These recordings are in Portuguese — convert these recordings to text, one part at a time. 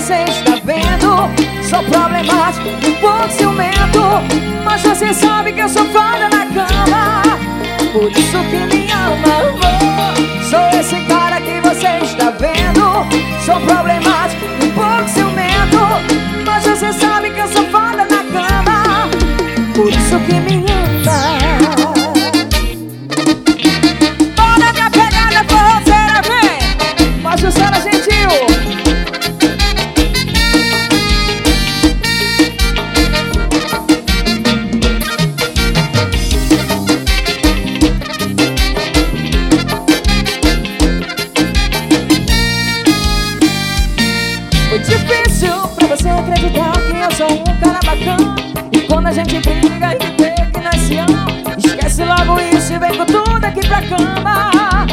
você está vendo. Sou problemático e um pouco ciumento, mas você sabe que eu sou foda na cama. Por isso que me ama, amor. Sou esse cara que você está vendo. Sou problemático e um pouco ciumento, mas você sabe que eu sou foda na cama. Por isso que me ama. Toda minha pegada forrozeira, vem. Mas o Sara Gentil. Foi difícil pra você acreditar que eu sou um cara bacana. E quando a gente briga e vê que nós se amamos, esquece logo isso e vem com tudo aqui pra cama.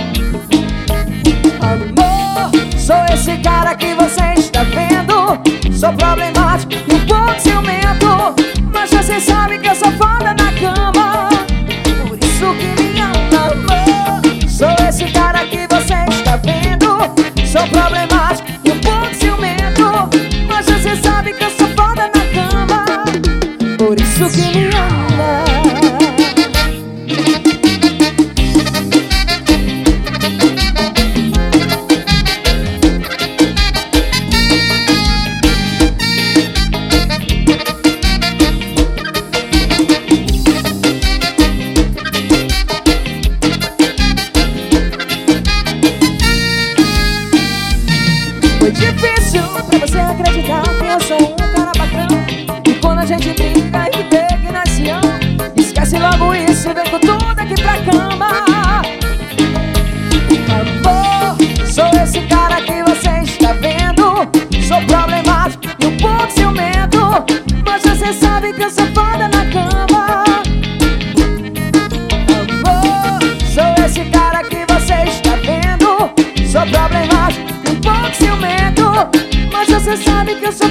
Amor, sou esse cara que você está vendo. Sou problemático e um pouco ciumento, mas você sabe que eu sou foda na cama. Por isso que me ama, amor. Sou esse cara que você está vendo. Sou problemático e um pouco ciumento, mas você sabe que eu sou foda na cama. Por isso que me ama. Foi difícil pra você acreditar que eu sou um cara bacana. E quando a gente briga e vê que nós se amamos, esquece logo isso e vem com tudo aqui pra cama. Amor, sou esse cara que você está vendo. Sou problemático e um pouco ciumento, mas você sabe que eu sou foda na cama. Amor, sou esse cara que você está vendo. Sou problemático e um pouco ciumento, mas você sabe que eu sou